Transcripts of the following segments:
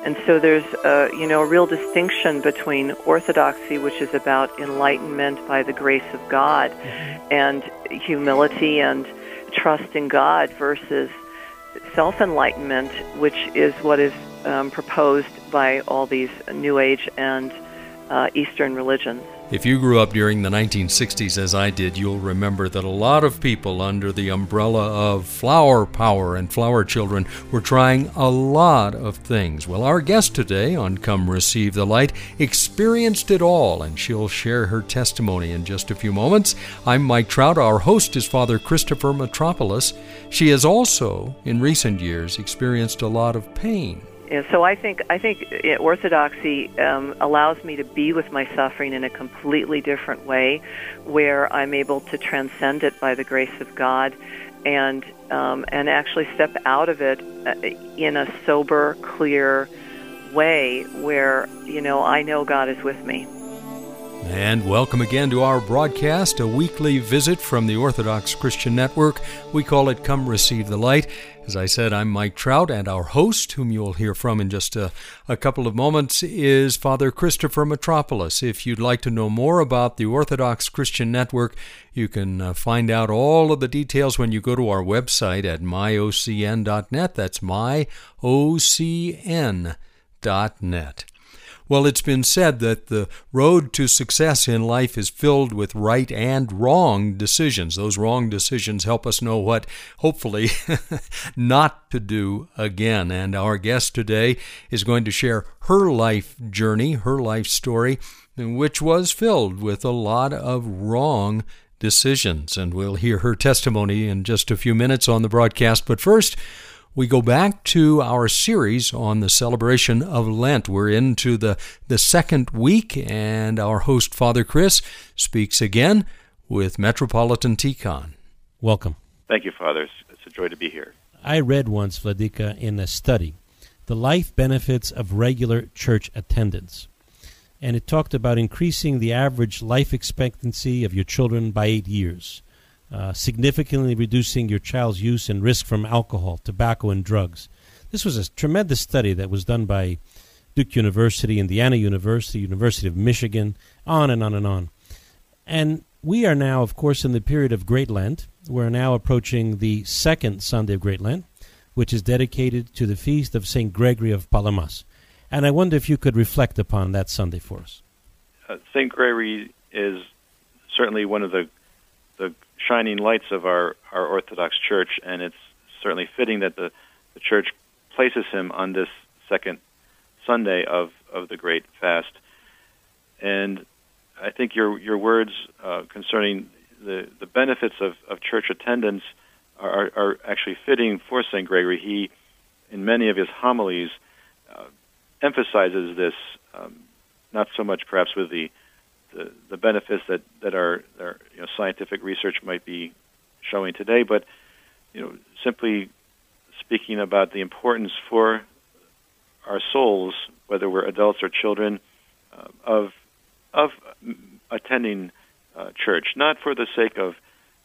And so there's a real distinction between orthodoxy, which is about enlightenment by the grace of God, and humility and trust in God, versus self-enlightenment, which is what is proposed by all these New Age and Eastern religions. If you grew up during the 1960s, as I did, you'll remember that a lot of people under the umbrella of flower power and flower children were trying a lot of things. Well, our guest today on Come Receive the Light experienced it all, and she'll share her testimony in just a few moments. I'm Mike Trout. Our host is Father Christopher Metropolis. She has also, in recent years, experienced a lot of pain. And so I think Orthodoxy allows me to be with my suffering in a completely different way, where I'm able to transcend it by the grace of God, and actually step out of it in a sober, clear way, where I know God is with me. And welcome again to our broadcast, a weekly visit from the Orthodox Christian Network. We call it Come Receive the Light. As I said, I'm Mike Trout, and our host, whom you'll hear from in just a couple of moments, is Father Christopher Metropolis. If you'd like to know more about the Orthodox Christian Network, you can find out all of the details when you go to our website at myocn.net. That's myocn.net. Well, it's been said that the road to success in life is filled with right and wrong decisions. Those wrong decisions help us know what, hopefully, not to do again. And our guest today is going to share her life journey, her life story, which was filled with a lot of wrong decisions. And we'll hear her testimony in just a few minutes on the broadcast. But first, we go back to our series on the celebration of Lent. We're into the second week, and our host, Father Chris, speaks again with Metropolitan Tikhon. Welcome. Thank you, Father. It's a joy to be here. I read once, Vladika, in a study, The Life Benefits of Regular Church Attendance. And it talked about increasing the average life expectancy of your children by 8 years. Significantly reducing your child's use and risk from alcohol, tobacco, and drugs. This was a tremendous study that was done by Duke University, Indiana University, University of Michigan, on and on and on. And we are now, of course, in the period of Great Lent. We're now approaching the second Sunday of Great Lent, which is dedicated to the feast of St. Gregory of Palamas. And I wonder if you could reflect upon that Sunday for us. St. Gregory is certainly one of the shining lights of our Orthodox Church, and it's certainly fitting that the Church places him on this second Sunday of the Great Fast. And I think your words concerning the benefits of church attendance are actually fitting for St. Gregory. He, in many of his homilies, emphasizes this, not so much perhaps with the benefits that our scientific research might be showing today, but simply speaking about the importance for our souls, whether we're adults or children, of attending church, not for the sake of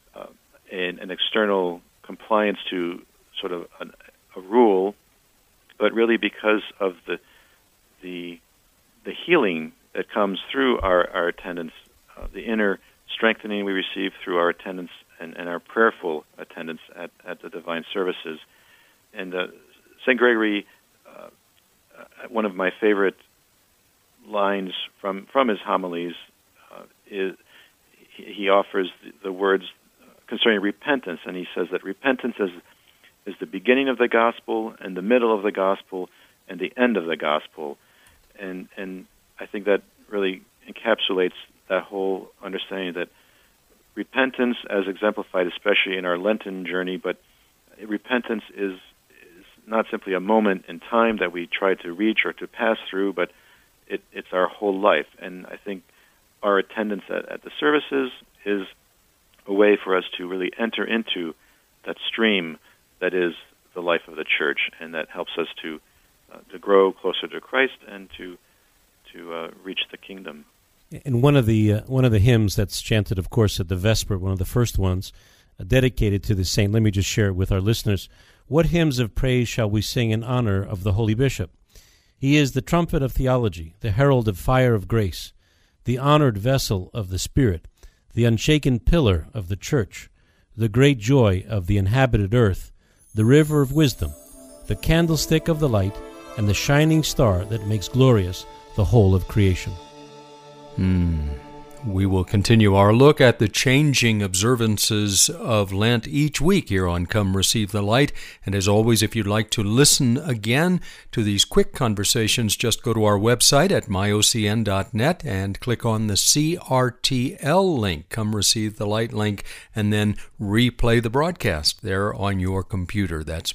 an external compliance to sort of a rule, but really because of the healing that comes through our attendance, the inner strengthening we receive through our attendance and our prayerful attendance at the divine services. And St. Gregory, one of my favorite lines from his homilies is he offers the words concerning repentance, and he says that repentance is the beginning of the gospel and the middle of the gospel and the end of the gospel. And I think that really encapsulates that whole understanding that repentance, as exemplified especially in our Lenten journey, but repentance is not simply a moment in time that we try to reach or to pass through, but it's our whole life. And I think our attendance at the services is a way for us to really enter into that stream that is the life of the Church, and that helps us to grow closer to Christ and to reach the kingdom. And one of the hymns that's chanted, of course, at the Vesper, one of the first ones, dedicated to the saint. Let me just share it with our listeners. What hymns of praise shall we sing in honor of the Holy Bishop? He is the trumpet of theology, the herald of fire of grace, the honored vessel of the Spirit, the unshaken pillar of the church, the great joy of the inhabited earth, the river of wisdom, the candlestick of the light, and the shining star that makes glorious the whole of creation. We will continue our look at the changing observances of Lent each week here on Come Receive the Light. And as always, if you'd like to listen again to these quick conversations, just go to our website at myocn.net and click on the CRTL link, Come Receive the Light link, and then replay the broadcast there on your computer. That's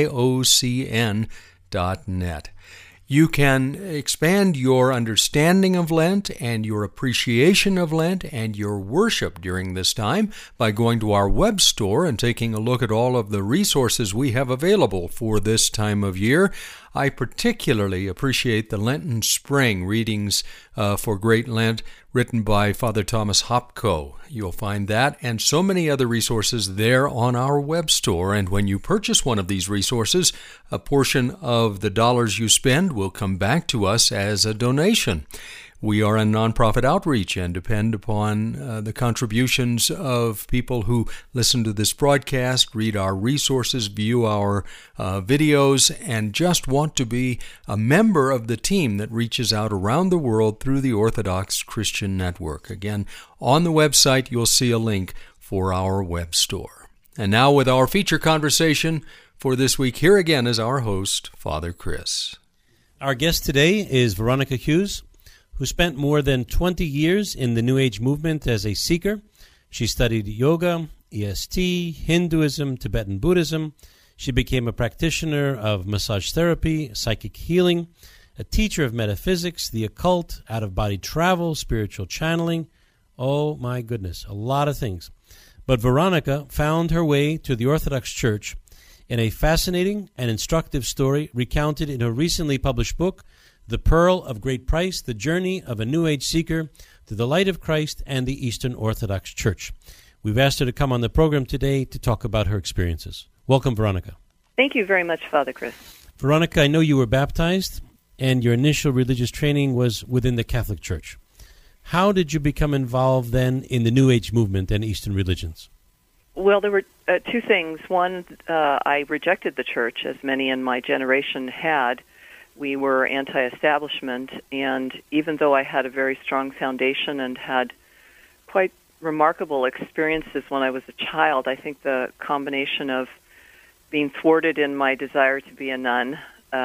myocn.net. You can expand your understanding of Lent and your appreciation of Lent and your worship during this time by going to our web store and taking a look at all of the resources we have available for this time of year. I particularly appreciate the Lenten Spring readings for Great Lent written by Father Thomas Hopko. You'll find that and so many other resources there on our web store. And when you purchase one of these resources, a portion of the dollars you spend will come back to us as a donation. We are a nonprofit outreach and depend upon the contributions of people who listen to this broadcast, read our resources, view our videos, and just want to be a member of the team that reaches out around the world through the Orthodox Christian Network. Again, on the website, you'll see a link for our web store. And now with our feature conversation for this week, here again is our host, Father Chris. Our guest today is Veronica Hughes, who spent more than 20 years in the New Age movement as a seeker. She studied yoga, EST, Hinduism, Tibetan Buddhism. She became a practitioner of massage therapy, psychic healing, a teacher of metaphysics, the occult, out-of-body travel, spiritual channeling. Oh, my goodness, a lot of things. But Veronica found her way to the Orthodox Church in a fascinating and instructive story recounted in her recently published book, The Pearl of Great Price, The Journey of a New Age Seeker to the Light of Christ and the Eastern Orthodox Church. We've asked her to come on the program today to talk about her experiences. Welcome, Veronica. Thank you very much, Father Chris. Veronica, I know you were baptized, and your initial religious training was within the Catholic Church. How did you become involved then in the New Age movement and Eastern religions? Well, there were two things. One, I rejected the church, as many in my generation had. We were anti-establishment, and even though I had a very strong foundation and had quite remarkable experiences when I was a child, I think the combination of being thwarted in my desire to be a nun,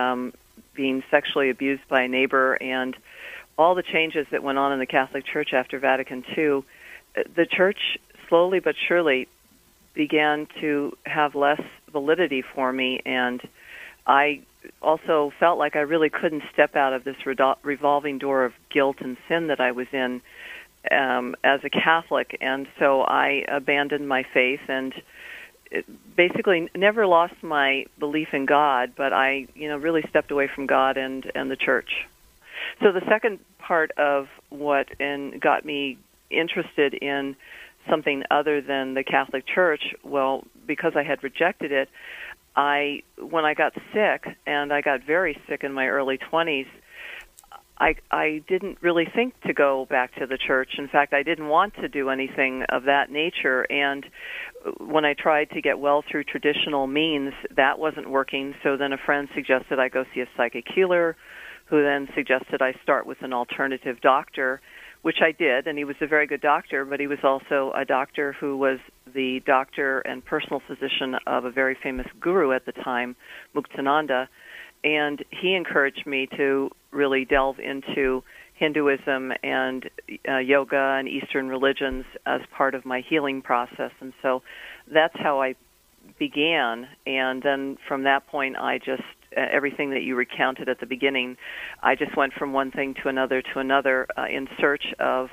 being sexually abused by a neighbor, and all the changes that went on in the Catholic Church after Vatican II, the Church slowly but surely began to have less validity for me, and I also felt like I really couldn't step out of this revolving door of guilt and sin that I was in as a Catholic, and so I abandoned my faith and basically never lost my belief in God, but I really stepped away from God and the Church. So the second part of what got me interested in something other than the Catholic Church, well, because I had rejected it, when I got sick, and I got very sick in my early 20s, I didn't really think to go back to the church. In fact, I didn't want to do anything of that nature, and when I tried to get well through traditional means, that wasn't working, so then a friend suggested I go see a psychic healer, who then suggested I start with an alternative doctor, which I did, and he was a very good doctor, but he was also a doctor who was the doctor and personal physician of a very famous guru at the time, Muktananda, and he encouraged me to really delve into Hinduism and yoga and Eastern religions as part of my healing process, and so that's how I began, and then from that point I just everything that you recounted at the beginning, I just went from one thing to another in search of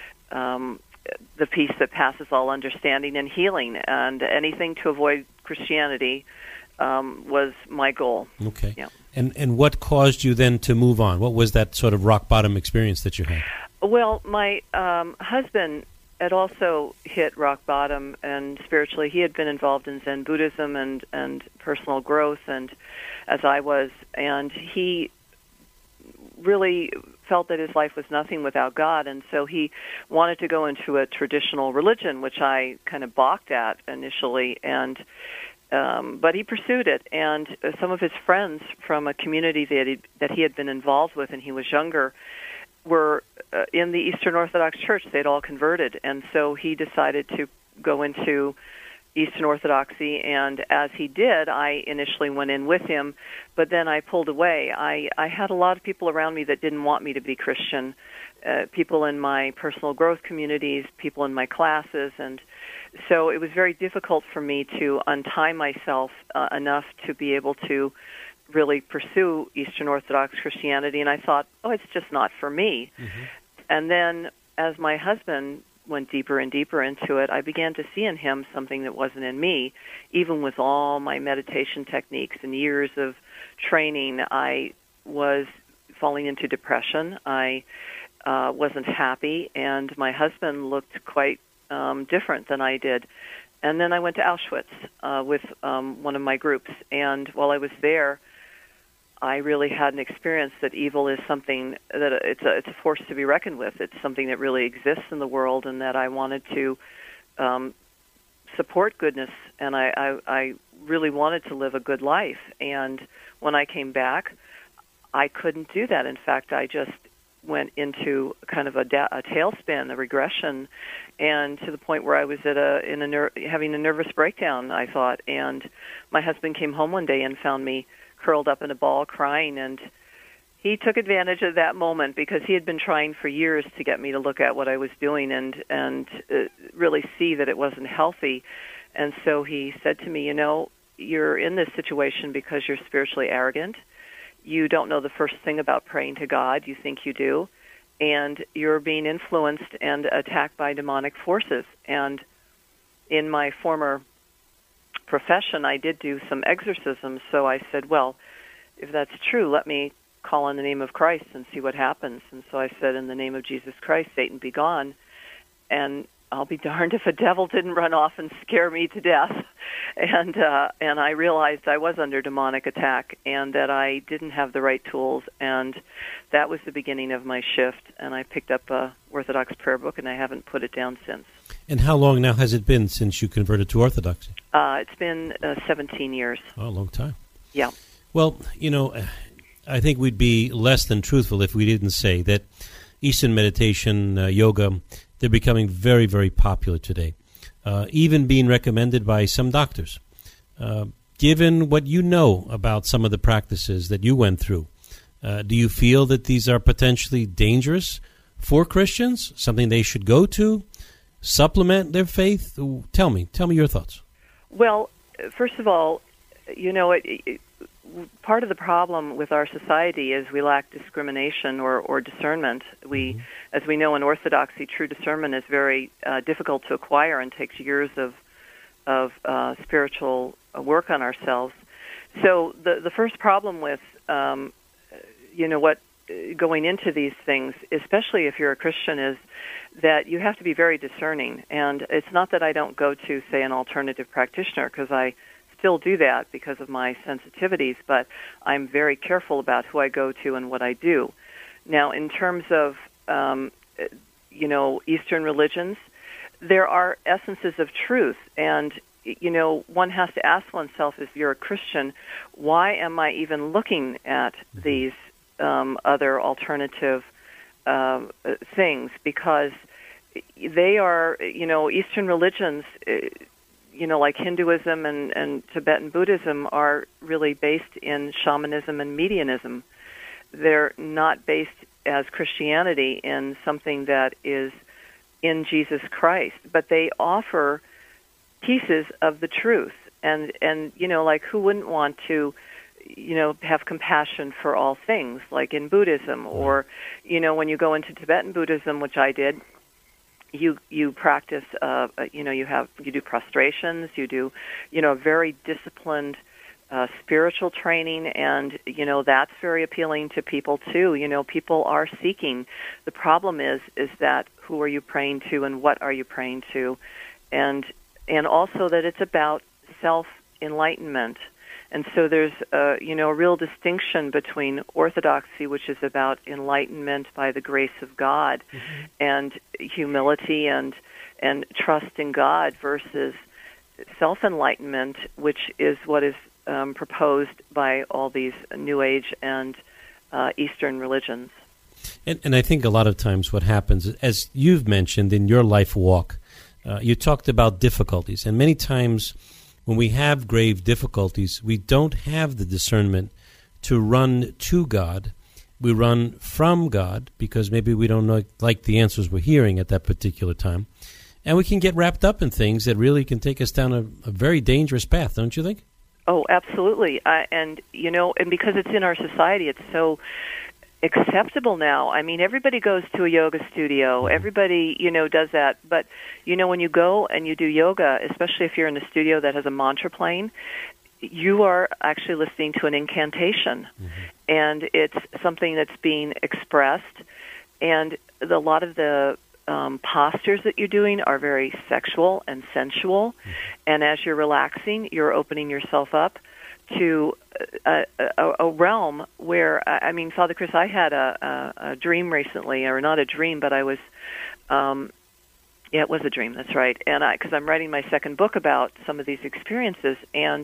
the peace that passes all understanding and healing, and anything to avoid Christianity was my goal. Okay. Yeah. And what caused you then to move on? What was that sort of rock bottom experience that you had? Well, my husband had also hit rock bottom, and spiritually he had been involved in Zen Buddhism and personal growth, and as I was, and he really felt that his life was nothing without God, and so he wanted to go into a traditional religion, which I kind of balked at initially, and but he pursued it. And some of his friends from a community that he had been involved with when he was younger were in the Eastern Orthodox Church. They'd all converted, and so he decided to go into Eastern Orthodoxy, and as he did, I initially went in with him, but then I pulled away. I had a lot of people around me that didn't want me to be Christian, people in my personal growth communities, people in my classes, and so it was very difficult for me to untie myself enough to be able to really pursue Eastern Orthodox Christianity, and I thought, oh, it's just not for me. Mm-hmm. And then as my husband went deeper and deeper into it, I began to see in him something that wasn't in me. Even with all my meditation techniques and years of training, I was falling into depression. I wasn't happy, and my husband looked quite different than I did. And then I went to Auschwitz with one of my groups, and while I was there, I really had an experience that evil is something that it's a force to be reckoned with. It's something that really exists in the world, and that I wanted to support goodness, and I really wanted to live a good life. And when I came back, I couldn't do that. In fact, I just went into kind of a tailspin, a regression, and to the point where I was at having a nervous breakdown, I thought. And my husband came home one day and found me curled up in a ball crying, and he took advantage of that moment because he had been trying for years to get me to look at what I was doing and really see that it wasn't healthy. And so he said to me, you're in this situation because you're spiritually arrogant. You don't know the first thing about praying to God. You think you do. And you're being influenced and attacked by demonic forces. And in my former profession, I did do some exorcisms, so I said, well, if that's true, let me call on the name of Christ and see what happens. And so I said, in the name of Jesus Christ, Satan be gone. And I'll be darned if a devil didn't run off and scare me to death. And I realized I was under demonic attack and that I didn't have the right tools, and that was the beginning of my shift. And I picked up a Orthodox prayer book, and I haven't put it down since. And how long now has it been since you converted to Orthodoxy? It's been 17 years. Oh, a long time. Yeah. Well, I think we'd be less than truthful if we didn't say that Eastern meditation, yoga, they're becoming very, very popular today, even being recommended by some doctors. Given what you know about some of the practices that you went through, do you feel that these are potentially dangerous for Christians, something they should go to, supplement their faith? Tell me your thoughts. Well, first of all, part of the problem with our society is we lack discrimination or discernment. As we know in Orthodoxy, true discernment is very difficult to acquire and takes years of spiritual work on ourselves. So the first problem with going into these things, especially if you're a Christian, is that you have to be very discerning. And it's not that I don't go to, say, an alternative practitioner, because I still do that because of my sensitivities, but I'm very careful about who I go to and what I do. Now, in terms of, Eastern religions, there are essences of truth, and, one has to ask oneself, if you're a Christian, why am I even looking at these other alternative things? Because they are, Eastern religions, like Hinduism and Tibetan Buddhism, are really based in shamanism and mediumism. They're not based as Christianity in something that is in Jesus Christ, but they offer pieces of the truth. And like, who wouldn't want to, have compassion for all things, like in Buddhism, or, when you go into Tibetan Buddhism, which I did, you practice, you do prostrations, you do, very disciplined spiritual training, and, that's very appealing to people too. People are seeking. The problem is that who are you praying to and what are you praying to? And also that it's about self-enlightenment. And so there's a real distinction between orthodoxy, which is about enlightenment by the grace of God, and humility and trust in God, versus self-enlightenment, which is what is proposed by all these New Age and Eastern religions. And I think a lot of times what happens, as you've mentioned in your life walk, you talked about difficulties, and many times when we have grave difficulties, we don't have the discernment to run to God. We run from God because maybe we don't like the answers we're hearing at that particular time. And we can get wrapped up in things that really can take us down a very dangerous path, don't you think? Oh, absolutely. And because it's in our society, it's so acceptable now. I mean, everybody goes to a yoga studio. Everybody, does that. But, when you go and you do yoga, especially if you're in a studio that has a mantra playing, you are actually listening to an incantation. And it's something that's being expressed. And a lot of the postures that you're doing are very sexual and sensual. And as you're relaxing, you're opening yourself up to a realm where, Father Chris, I had a dream recently, or not a dream, but I was, it was a dream, that's right, and because I'm writing my second book about some of these experiences, and,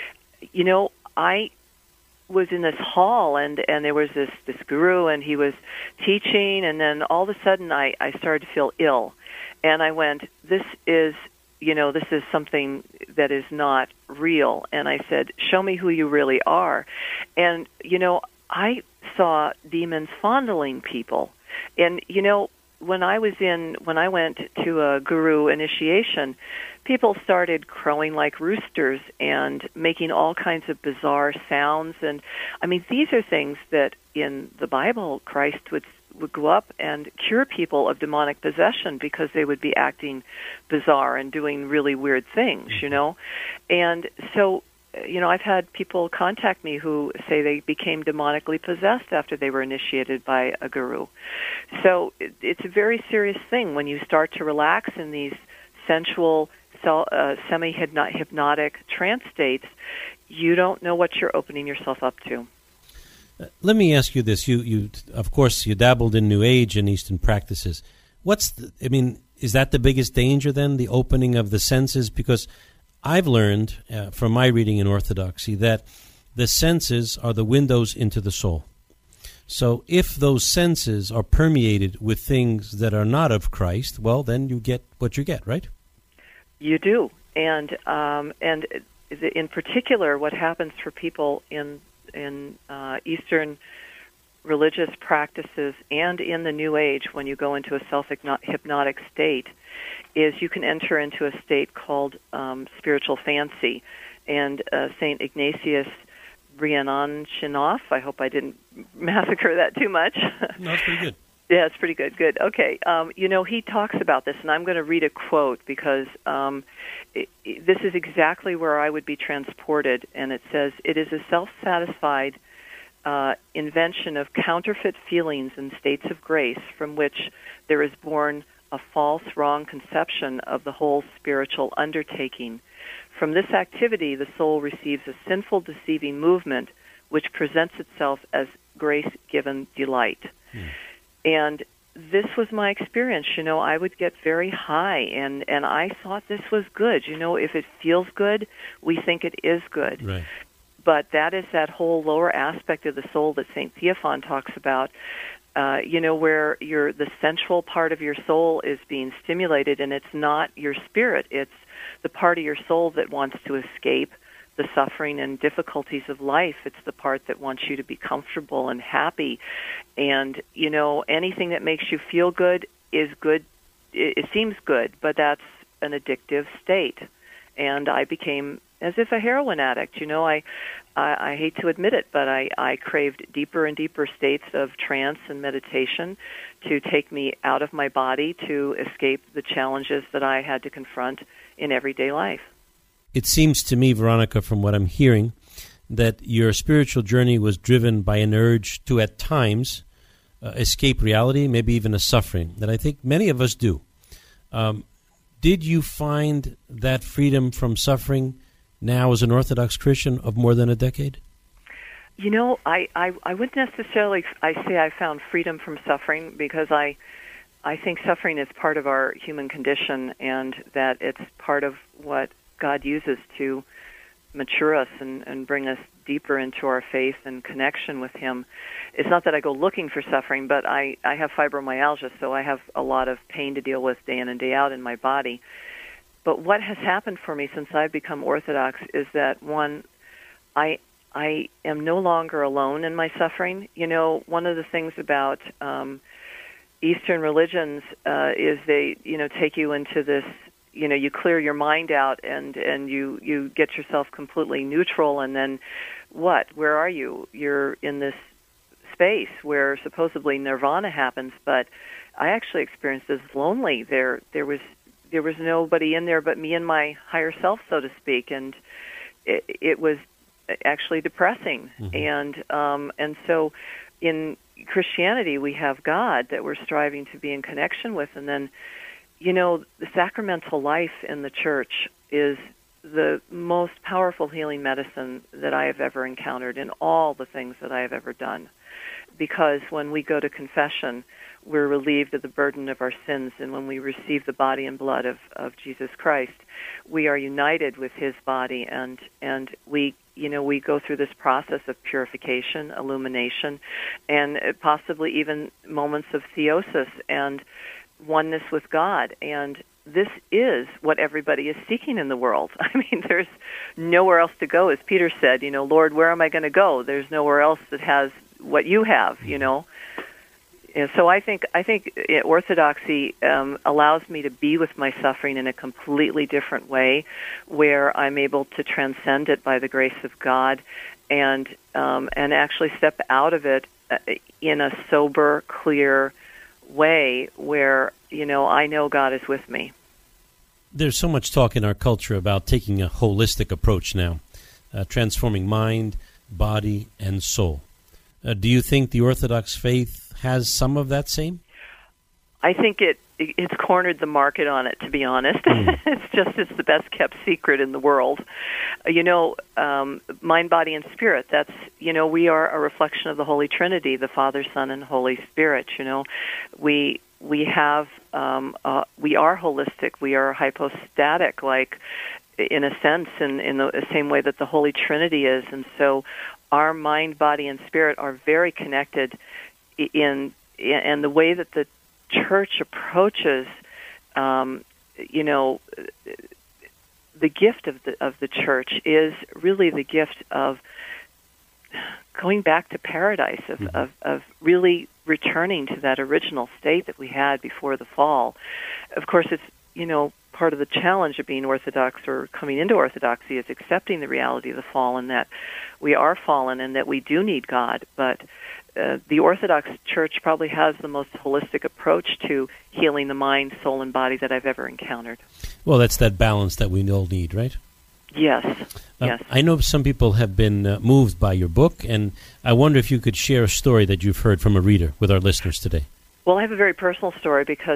I was in this hall, and there was this guru, and he was teaching, and then all of a sudden I started to feel ill, and I went, this is something that is not real. And I said, show me who you really are. And, I saw demons fondling people. And, when I went to a guru initiation, people started crowing like roosters and making all kinds of bizarre sounds. And, these are things that in the Bible, Christ would go up and cure people of demonic possession because they would be acting bizarre and doing really weird things, And so, I've had people contact me who say they became demonically possessed after they were initiated by a guru. So it's a very serious thing when you start to relax in these sensual, semi-hypnotic trance states. You don't know what you're opening yourself up to. Let me ask you this. You of course, you dabbled in New Age and Eastern practices. Is that the biggest danger then, the opening of the senses? Because I've learned from my reading in Orthodoxy that the senses are the windows into the soul. So if those senses are permeated with things that are not of Christ, well, then you get what you get, right? You do. And in particular, what happens for people in Eastern religious practices and in the New Age, when you go into a self-hypnotic state, is you can enter into a state called spiritual fancy. And St. Ignatius Brianchaninov, I hope I didn't massacre that too much. No, it's pretty good. Yeah, it's pretty good. Good. Okay. He talks about this, and I'm going to read a quote because this is exactly where I would be transported. And it says, "It is a self-satisfied invention of counterfeit feelings and states of grace from which there is born a false, wrong conception of the whole spiritual undertaking. From this activity, the soul receives a sinful, deceiving movement which presents itself as grace-given delight." And this was my experience. I would get very high, and I thought this was good. If it feels good, we think it is good. Right. But that is that whole lower aspect of the soul that St. Theophan talks about, where the sensual part of your soul is being stimulated, and it's not your spirit. It's the part of your soul that wants to escape the suffering and difficulties of life. It's the part that wants you to be comfortable and happy. And, anything that makes you feel good is good. It seems good, but that's an addictive state. And I became as if a heroin addict. I hate to admit it, but I craved deeper and deeper states of trance and meditation to take me out of my body to escape the challenges that I had to confront in everyday life. It seems to me, Veronica, from what I'm hearing, that your spiritual journey was driven by an urge to, at times, escape reality, maybe even a suffering, that I think many of us do. Did you find that freedom from suffering now as an Orthodox Christian of more than a decade? You know, I wouldn't necessarily say I found freedom from suffering, because I think suffering is part of our human condition, and that it's part of what God uses to mature us and bring us deeper into our faith and connection with Him. It's not that I go looking for suffering, but I have fibromyalgia, so I have a lot of pain to deal with day in and day out in my body. But what has happened for me since I've become Orthodox is that, one, I am no longer alone in my suffering. You know, one of the things about Eastern religions is they, take you into this, you clear your mind out and you get yourself completely neutral, and then what? Where are you? You're in this space where supposedly nirvana happens, but I actually experienced as lonely. There was nobody in there but me and my higher self, so to speak, and it was actually depressing. Mm-hmm. And so in Christianity we have God that we're striving to be in connection with, and then the sacramental life in the church is the most powerful healing medicine that I have ever encountered in all the things that I have ever done. Because when we go to confession, we're relieved of the burden of our sins, and when we receive the body and blood of Jesus Christ, we are united with His body, and we go through this process of purification, illumination, and possibly even moments of theosis and oneness with God. And this is what everybody is seeking in the world. I mean, there's nowhere else to go. As Peter said, Lord, where am I going to go? There's nowhere else that has what you have, And so I think Orthodoxy allows me to be with my suffering in a completely different way, where I'm able to transcend it by the grace of God, and actually step out of it in a sober, clear way where, I know God is with me. There's so much talk in our culture about taking a holistic approach now, transforming mind, body, and soul. Do you think the Orthodox faith has some of that same? I think it's cornered the market on it, to be honest. It's the best kept secret in the world. Mind, body, and spirit, that's, we are a reflection of the Holy Trinity, the Father, Son, and Holy Spirit. We are holistic. We are hypostatic, like, in a sense, in the same way that the Holy Trinity is. And so our mind, body, and spirit are very connected in the way that the Church approaches, the gift of the Church is really the gift of going back to paradise, of really returning to that original state that we had before the fall. Of course, it's, part of the challenge of being Orthodox or coming into Orthodoxy is accepting the reality of the fall, and that we are fallen and that we do need God. But the Orthodox Church probably has the most holistic approach to healing the mind, soul, and body that I've ever encountered. Well, that's that balance that we all need, right? Yes, yes. I know some people have been moved by your book, and I wonder if you could share a story that you've heard from a reader with our listeners today. Well, I have a very personal story, because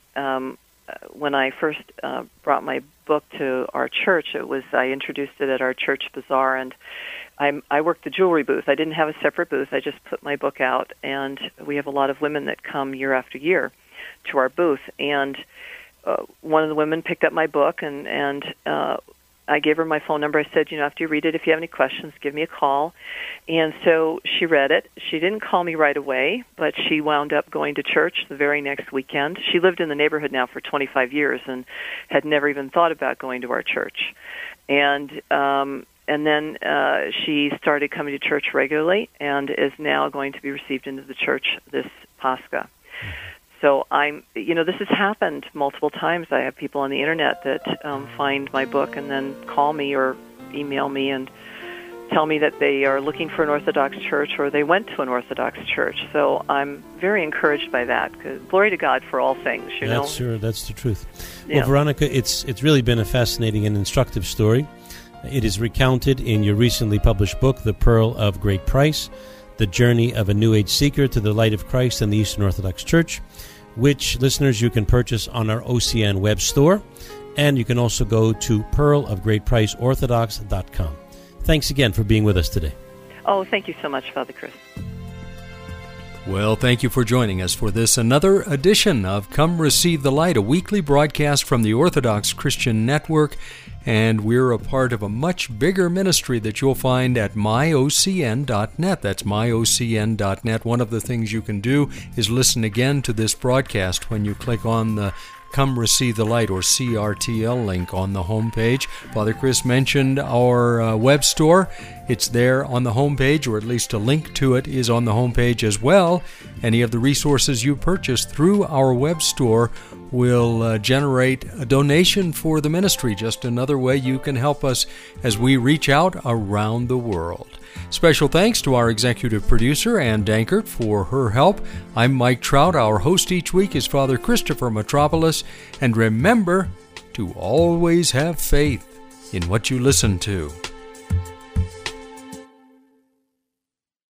when I first brought my book to our church, I introduced it at our church bazaar, and I worked the jewelry booth. I didn't have a separate booth. I just put my book out, and we have a lot of women that come year after year to our booth. And one of the women picked up my book, and I gave her my phone number. I said, after you read it, if you have any questions, give me a call. And so she read it. She didn't call me right away, but she wound up going to church the very next weekend. She lived in the neighborhood now for 25 years and had never even thought about going to our church. And then she started coming to church regularly and is now going to be received into the church this Pascha. So this has happened multiple times. I have people on the internet that find my book and then call me or email me and tell me that they are looking for an Orthodox church or they went to an Orthodox church. So I'm very encouraged by that. 'Cause glory to God for all things, That's sure. That's the truth. Yeah. Well, Veronica, it's really been a fascinating and instructive story. It is recounted in your recently published book, The Pearl of Great Price, The Journey of a New Age Seeker to the Light of Christ and the Eastern Orthodox Church, which, listeners, you can purchase on our OCN web store. And you can also go to pearlofgreatpriceorthodox.com. Thanks again for being with us today. Oh, thank you so much, Father Chris. Well, thank you for joining us for this another edition of Come Receive the Light, a weekly broadcast from the Orthodox Christian Network, and we're a part of a much bigger ministry that you'll find at myocn.net. That's myocn.net. One of the things you can do is listen again to this broadcast when you click on the Come Receive the Light or CRTL link on the homepage. Father Chris mentioned our web store. It's there on the homepage, or at least a link to it is on the homepage as well. Any of the resources you purchase through our web store will generate a donation for the ministry. Just another way you can help us as we reach out around the world. Special thanks to our executive producer, Ann Dankert, for her help. I'm Mike Trout. Our host each week is Father Christopher Metropolis. And remember to always have faith in what you listen to.